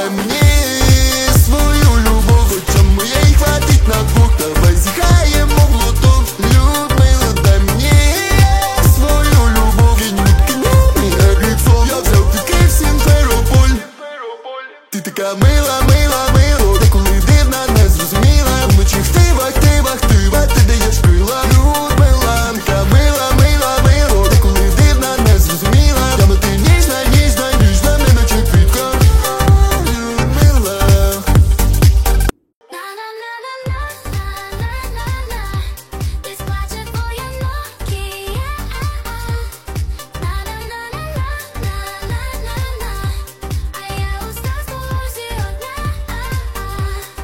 дай мне свою любовь, хотя моей хватит на двух. Давай зихаем углотом, Людмила, дай мне свою любовь. Где-нибудь конями огнецом я взял ты в Симферополь. Ты такая мила,